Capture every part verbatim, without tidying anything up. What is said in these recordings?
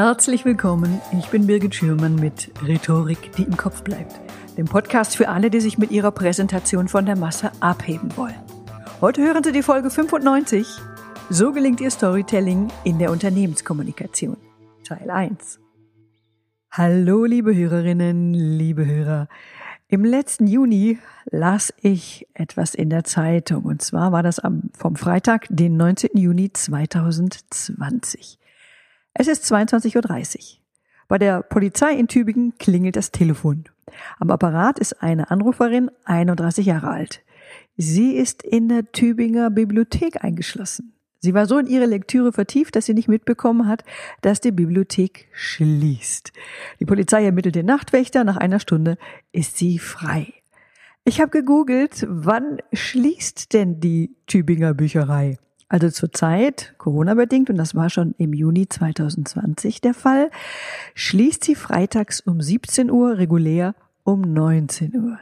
Herzlich willkommen, ich bin Birgit Schürmann mit Rhetorik, die im Kopf bleibt. Dem Podcast für alle, die sich mit ihrer Präsentation von der Masse abheben wollen. Heute hören Sie die Folge fünfundneunzig. So gelingt Ihr Storytelling in der Unternehmenskommunikation. Teil eins. Hallo liebe Hörerinnen, liebe Hörer. Im letzten Juni las ich etwas in der Zeitung. Und zwar war das am, vom Freitag, den neunzehnten Juni zweitausendzwanzig. Es ist zweiundzwanzig Uhr dreißig. Bei der Polizei in Tübingen klingelt das Telefon. Am Apparat ist eine Anruferin, einunddreißig Jahre alt. Sie ist in der Tübinger Bibliothek eingeschlossen. Sie war so in ihre Lektüre vertieft, dass sie nicht mitbekommen hat, dass die Bibliothek schließt. Die Polizei ermittelt den Nachtwächter. Nach einer Stunde ist sie frei. Ich habe gegoogelt, wann schließt denn die Tübinger Bücherei? Also zurzeit, Corona-bedingt, und das war schon im Juni zweitausendzwanzig der Fall, schließt sie freitags um siebzehn Uhr, regulär um neunzehn Uhr.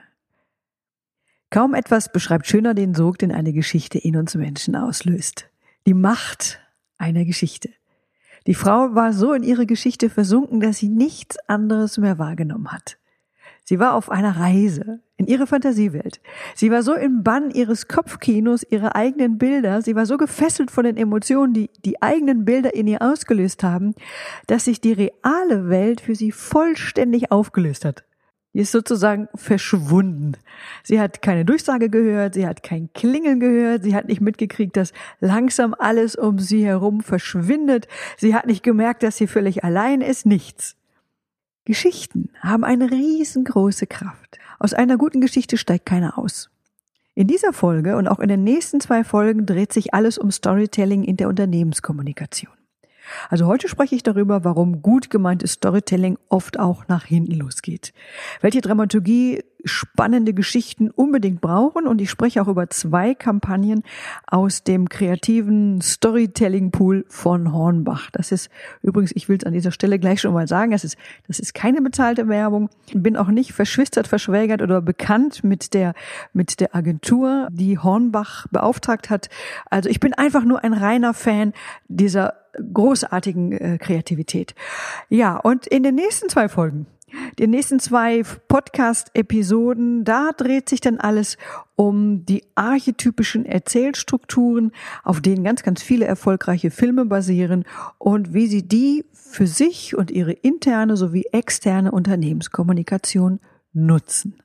Kaum etwas beschreibt schöner den Sog, den eine Geschichte in uns Menschen auslöst. Die Macht einer Geschichte. Die Frau war so in ihre Geschichte versunken, dass sie nichts anderes mehr wahrgenommen hat. Sie war auf einer Reise in ihre Fantasiewelt. Sie war so im Bann ihres Kopfkinos, ihrer eigenen Bilder. Sie war so gefesselt von den Emotionen, die die eigenen Bilder in ihr ausgelöst haben, dass sich die reale Welt für sie vollständig aufgelöst hat. Die ist sozusagen verschwunden. Sie hat keine Durchsage gehört, sie hat kein Klingeln gehört, sie hat nicht mitgekriegt, dass langsam alles um sie herum verschwindet. Sie hat nicht gemerkt, dass sie völlig allein ist, nichts. Geschichten haben eine riesengroße Kraft. Aus einer guten Geschichte steigt keiner aus. In dieser Folge und auch in den nächsten zwei Folgen dreht sich alles um Storytelling in der Unternehmenskommunikation. Also heute spreche ich darüber, warum gut gemeintes Storytelling oft auch nach hinten losgeht. Welche Dramaturgie spannende Geschichten unbedingt brauchen, und ich spreche auch über zwei Kampagnen aus dem kreativen Storytelling-Pool von Hornbach. Das ist übrigens, ich will es an dieser Stelle gleich schon mal sagen, das ist, das ist keine bezahlte Werbung. Ich bin auch nicht verschwistert, verschwägert oder bekannt mit der, mit der Agentur, die Hornbach beauftragt hat. Also ich bin einfach nur ein reiner Fan dieser großartigen äh, Kreativität. Ja, und in den nächsten zwei Folgen, die nächsten zwei Podcast-Episoden, da dreht sich dann alles um die archetypischen Erzählstrukturen, auf denen ganz, ganz viele erfolgreiche Filme basieren und wie sie die für sich und ihre interne sowie externe Unternehmenskommunikation nutzen.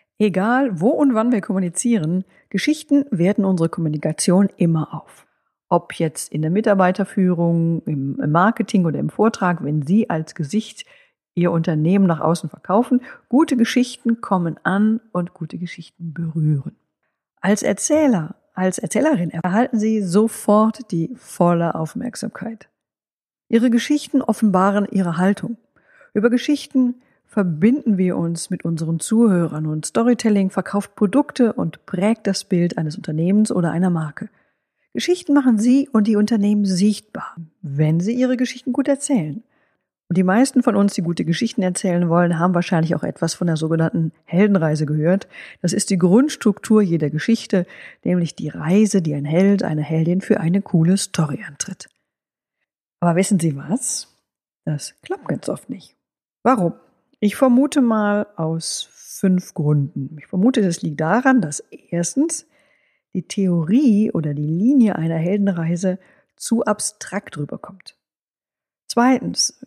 Egal, wo und wann wir kommunizieren, Geschichten werten unsere Kommunikation immer auf. Ob jetzt in der Mitarbeiterführung, im Marketing oder im Vortrag, wenn Sie als Gesicht Ihr Unternehmen nach außen verkaufen, gute Geschichten kommen an und gute Geschichten berühren. Als Erzähler, als Erzählerin erhalten Sie sofort die volle Aufmerksamkeit. Ihre Geschichten offenbaren Ihre Haltung. Über Geschichten verbinden wir uns mit unseren Zuhörern, und Storytelling verkauft Produkte und prägt das Bild eines Unternehmens oder einer Marke. Geschichten machen Sie und die Unternehmen sichtbar, wenn Sie Ihre Geschichten gut erzählen. Und die meisten von uns, die gute Geschichten erzählen wollen, haben wahrscheinlich auch etwas von der sogenannten Heldenreise gehört. Das ist die Grundstruktur jeder Geschichte, nämlich die Reise, die ein Held, eine Heldin für eine coole Story antritt. Aber wissen Sie was? Das klappt ganz oft nicht. Warum? Ich vermute mal aus fünf Gründen. Ich vermute, das liegt daran, dass erstens die Theorie oder die Linie einer Heldenreise zu abstrakt rüberkommt. Zweitens,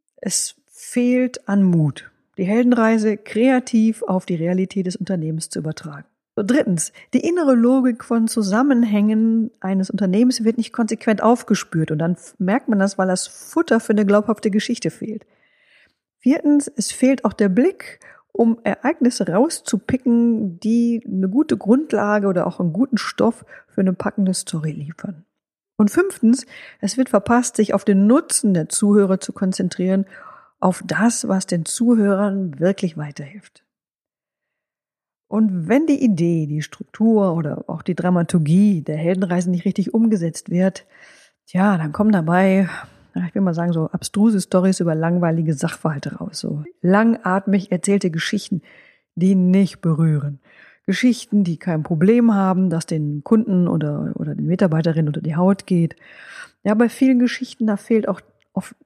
es fehlt an Mut, die Heldenreise kreativ auf die Realität des Unternehmens zu übertragen. Und drittens, die innere Logik von Zusammenhängen eines Unternehmens wird nicht konsequent aufgespürt, und dann merkt man das, weil das Futter für eine glaubhafte Geschichte fehlt. Viertens, es fehlt auch der Blick, um Ereignisse rauszupicken, die eine gute Grundlage oder auch einen guten Stoff für eine packende Story liefern. Und fünftens, es wird verpasst, sich auf den Nutzen der Zuhörer zu konzentrieren, auf das, was den Zuhörern wirklich weiterhilft. Und wenn die Idee, die Struktur oder auch die Dramaturgie der Heldenreise nicht richtig umgesetzt wird, tja, dann kommen dabei, ich will mal sagen, so abstruse Storys über langweilige Sachverhalte raus. So langatmig erzählte Geschichten, die nicht berühren. Geschichten, die kein Problem haben, dass den Kunden oder, oder den Mitarbeiterinnen unter die Haut geht. Ja, bei vielen Geschichten, da fehlt auch oft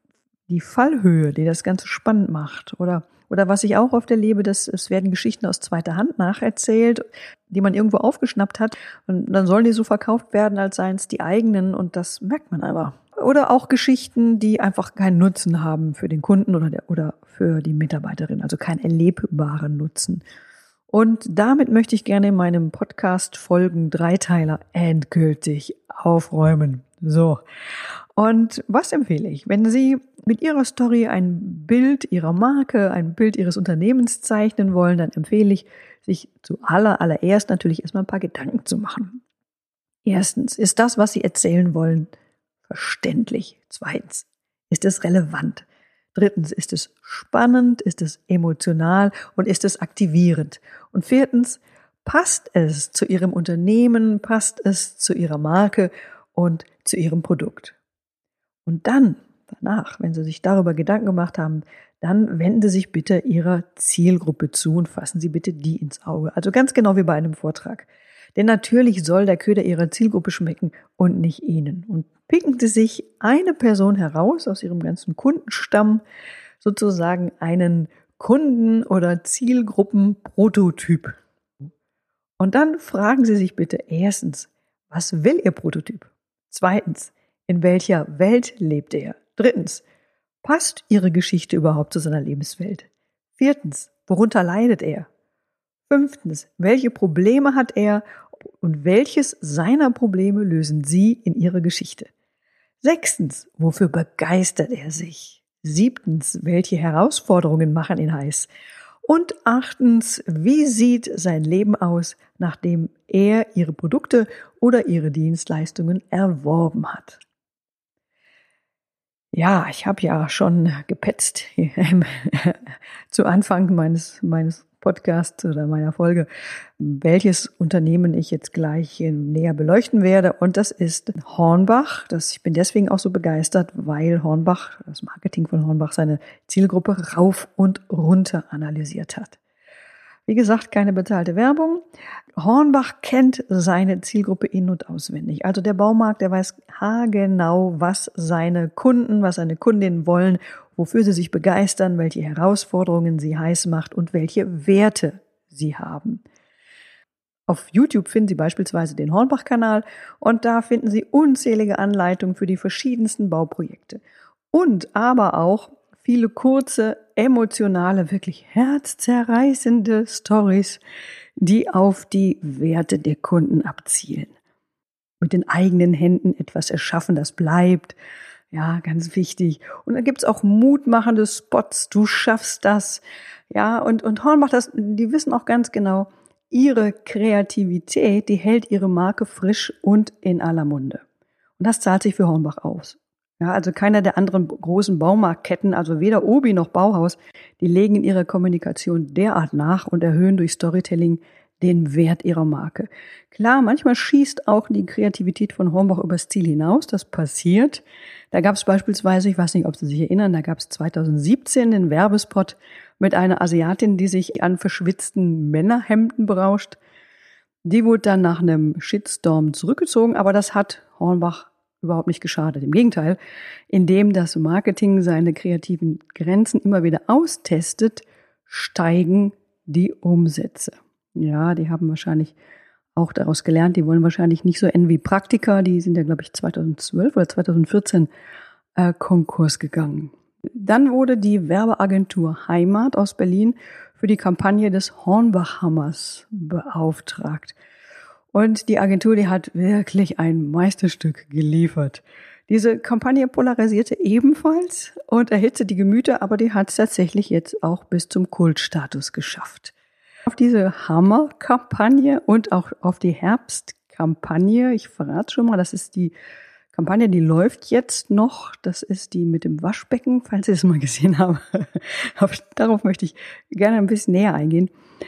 die Fallhöhe, die das Ganze spannend macht. Oder, oder was ich auch oft erlebe, dass es werden Geschichten aus zweiter Hand nacherzählt, die man irgendwo aufgeschnappt hat. Und dann sollen die so verkauft werden, als seien es die eigenen. Und das merkt man aber. Oder auch Geschichten, die einfach keinen Nutzen haben für den Kunden oder, der, oder für die Mitarbeiterin. Also keinen erlebbaren Nutzen. Und damit möchte ich gerne in meinem Podcast Folgen Dreiteiler endgültig aufräumen. So. Und was empfehle ich? Wenn Sie mit Ihrer Story ein Bild Ihrer Marke, ein Bild Ihres Unternehmens zeichnen wollen, dann empfehle ich, sich zu aller, allererst natürlich erstmal ein paar Gedanken zu machen. Erstens, ist das, was Sie erzählen wollen, verständlich? Zweitens, ist es relevant? Drittens, ist es spannend, ist es emotional und ist es aktivierend? Und viertens, passt es zu Ihrem Unternehmen, passt es zu Ihrer Marke und zu Ihrem Produkt? Und dann, danach, wenn Sie sich darüber Gedanken gemacht haben, dann wenden Sie sich bitte Ihrer Zielgruppe zu und fassen Sie bitte die ins Auge. Also ganz genau wie bei einem Vortrag. Denn natürlich soll der Köder Ihrer Zielgruppe schmecken und nicht Ihnen. Und picken Sie sich eine Person heraus aus Ihrem ganzen Kundenstamm, sozusagen einen Kunden- oder Zielgruppenprototyp. Und dann fragen Sie sich bitte erstens, was will Ihr Prototyp? Zweitens, in welcher Welt lebt er? Drittens, passt Ihre Geschichte überhaupt zu seiner Lebenswelt? Viertens, worunter leidet er? Fünftens, welche Probleme hat er und welches seiner Probleme lösen Sie in Ihrer Geschichte? Sechstens, wofür begeistert er sich? Siebtens, welche Herausforderungen machen ihn heiß? Und achtens, wie sieht sein Leben aus, nachdem er Ihre Produkte oder Ihre Dienstleistungen erworben hat? Ja, ich habe ja schon gepetzt zu Anfang meines, meines Podcasts oder meiner Folge, welches Unternehmen ich jetzt gleich näher beleuchten werde. Und das ist Hornbach. Das, ich bin deswegen auch so begeistert, weil Hornbach, das Marketing von Hornbach, seine Zielgruppe rauf und runter analysiert hat. Wie gesagt, keine bezahlte Werbung. Hornbach kennt seine Zielgruppe in- und auswendig. Also der Baumarkt, der weiß haargenau, was seine Kunden, was seine Kundinnen wollen, wofür sie sich begeistern, welche Herausforderungen sie heiß macht und welche Werte sie haben. Auf YouTube finden Sie beispielsweise den Hornbach-Kanal und da finden Sie unzählige Anleitungen für die verschiedensten Bauprojekte. Und aber auch viele kurze, emotionale, wirklich herzzerreißende Storys, die auf die Werte der Kunden abzielen. Mit den eigenen Händen etwas erschaffen, das bleibt. Ja, ganz wichtig. Und dann gibt's auch mutmachende Spots. Du schaffst das. Ja, und, und Hornbach, das, die wissen auch ganz genau, ihre Kreativität, die hält ihre Marke frisch und in aller Munde. Und das zahlt sich für Hornbach aus. Ja, also keiner der anderen großen Baumarktketten, also weder Obi noch Bauhaus, die legen in ihrer Kommunikation derart nach und erhöhen durch Storytelling den Wert ihrer Marke. Klar, manchmal schießt auch die Kreativität von Hornbach übers Ziel hinaus, das passiert. Da gab es beispielsweise, ich weiß nicht, ob Sie sich erinnern, da gab es zwanzig siebzehn den Werbespot mit einer Asiatin, die sich an verschwitzten Männerhemden berauscht. Die wurde dann nach einem Shitstorm zurückgezogen, aber das hat Hornbach überhaupt nicht geschadet. Im Gegenteil, indem das Marketing seine kreativen Grenzen immer wieder austestet, steigen die Umsätze. Ja, die haben wahrscheinlich auch daraus gelernt, die wollen wahrscheinlich nicht so enden wie Praktika, die sind ja, glaube ich, zweitausendzwölf oder zweitausendvierzehn äh, Konkurs gegangen. Dann wurde die Werbeagentur Heimat aus Berlin für die Kampagne des Hornbach-Hammers beauftragt. Und die Agentur, die hat wirklich ein Meisterstück geliefert. Diese Kampagne polarisierte ebenfalls und erhitzte die Gemüter, aber die hat es tatsächlich jetzt auch bis zum Kultstatus geschafft. Auf diese Hammer-Kampagne und auch auf die Herbstkampagne, ich verrate schon mal, das ist die Kampagne, die läuft jetzt noch, das ist die mit dem Waschbecken, falls Sie es mal gesehen haben. Darauf möchte ich gerne ein bisschen näher eingehen.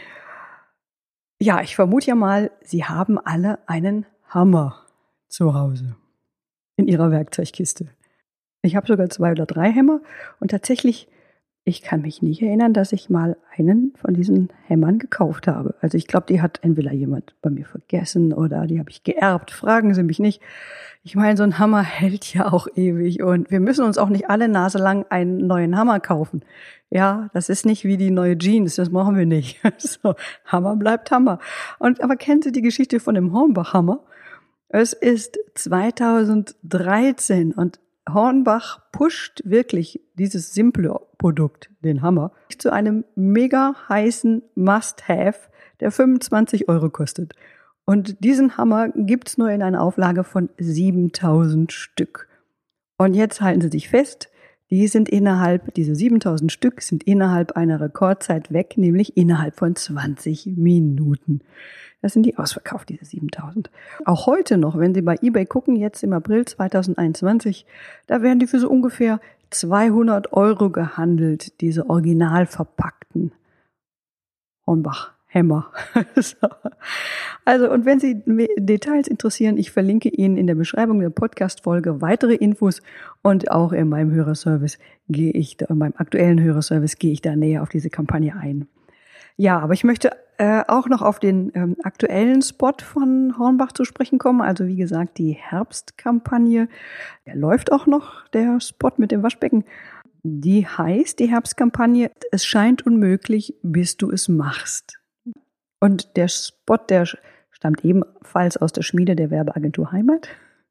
Ja, ich vermute ja mal, Sie haben alle einen Hammer zu Hause in Ihrer Werkzeugkiste. Ich habe sogar zwei oder drei Hämmer und tatsächlich ich kann mich nicht erinnern, dass ich mal einen von diesen Hämmern gekauft habe. Also ich glaube, die hat entweder jemand bei mir vergessen oder die habe ich geerbt. Fragen Sie mich nicht. Ich meine, so ein Hammer hält ja auch ewig und wir müssen uns auch nicht alle Nase lang einen neuen Hammer kaufen. Ja, das ist nicht wie die neue Jeans, das brauchen wir nicht. So, Hammer bleibt Hammer. Und aber kennen Sie die Geschichte von dem Hornbach-Hammer? Es ist zweitausenddreizehn und Hornbach pusht wirklich dieses simple Produkt, den Hammer, zu einem mega heißen Must-Have, der fünfundzwanzig Euro kostet. Und diesen Hammer gibt's nur in einer Auflage von siebentausend Stück. Und jetzt halten Sie sich fest, die sind innerhalb, diese siebentausend Stück sind innerhalb einer Rekordzeit weg, nämlich innerhalb von zwanzig Minuten. Das sind die ausverkauft, diese siebentausend. Auch heute noch, wenn Sie bei eBay gucken, jetzt im April zweitausendeinundzwanzig, da werden die für so ungefähr zweihundert Euro gehandelt, diese original verpackten Hornbach-Hämmer. Also, und wenn Sie Details interessieren, ich verlinke Ihnen in der Beschreibung der Podcast-Folge weitere Infos und auch in meinem Hörerservice gehe ich, in meinem aktuellen Hörerservice gehe ich da näher auf diese Kampagne ein. Ja, aber ich möchte äh, auch noch auf den ähm, aktuellen Spot von Hornbach zu sprechen kommen. Also wie gesagt, die Herbstkampagne, der läuft auch noch, der Spot mit dem Waschbecken. Die heißt, die Herbstkampagne, es scheint unmöglich, bis du es machst. Und der Spot, der stammt ebenfalls aus der Schmiede der Werbeagentur Heimat.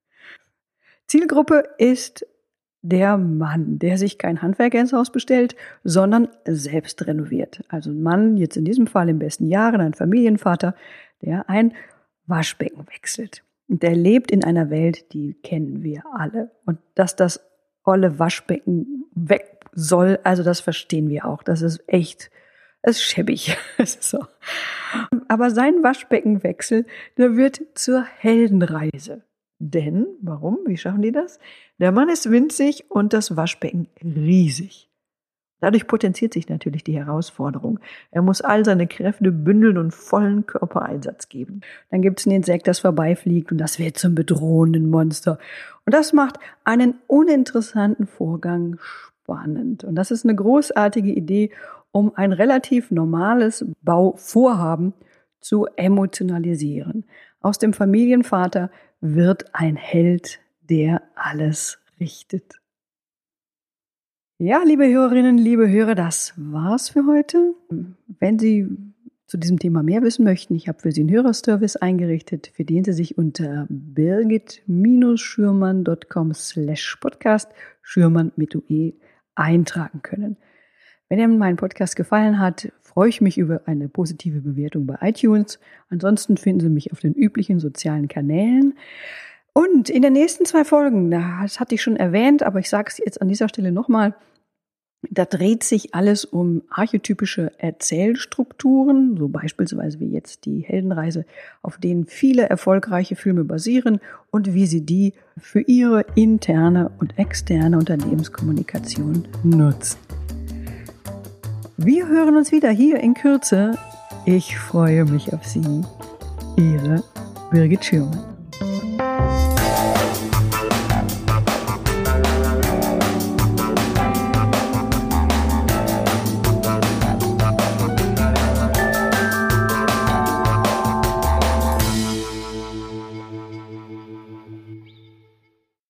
Zielgruppe ist der Mann, der sich kein Handwerker ins Haus bestellt, sondern selbst renoviert. Also ein Mann, jetzt in diesem Fall im besten Jahren, ein Familienvater, der ein Waschbecken wechselt. Und der lebt in einer Welt, die kennen wir alle. Und dass das olle Waschbecken weg soll, also das verstehen wir auch. Das ist echt, es ist schäbig. So. Aber sein Waschbeckenwechsel, der wird zur Heldenreise. Denn, warum? Wie schaffen die das? Der Mann ist winzig und das Waschbecken riesig. Dadurch potenziert sich natürlich die Herausforderung. Er muss all seine Kräfte bündeln und vollen Körpereinsatz geben. Dann gibt es ein Insekt, das vorbeifliegt und das wird zum bedrohenden Monster. Und das macht einen uninteressanten Vorgang spannend. Und das ist eine großartige Idee, um ein relativ normales Bauvorhaben zu emotionalisieren. Aus dem Familienvater wird ein Held, der alles richtet. Ja, liebe Hörerinnen, liebe Hörer, das war's für heute. Wenn Sie zu diesem Thema mehr wissen möchten, ich habe für Sie einen Hörerservice eingerichtet, für den Sie sich unter birgit-schürmann.com slash podcast, Schürmann mit U E, eintragen können. Wenn Ihnen mein Podcast gefallen hat, freue ich mich über eine positive Bewertung bei iTunes. Ansonsten finden Sie mich auf den üblichen sozialen Kanälen. Und in den nächsten zwei Folgen, das hatte ich schon erwähnt, aber ich sage es jetzt an dieser Stelle nochmal, da dreht sich alles um archetypische Erzählstrukturen, so beispielsweise wie jetzt die Heldenreise, auf denen viele erfolgreiche Filme basieren und wie Sie die für Ihre interne und externe Unternehmenskommunikation nutzen. Wir hören uns wieder hier in Kürze. Ich freue mich auf Sie. Ihre Birgit Schürmann.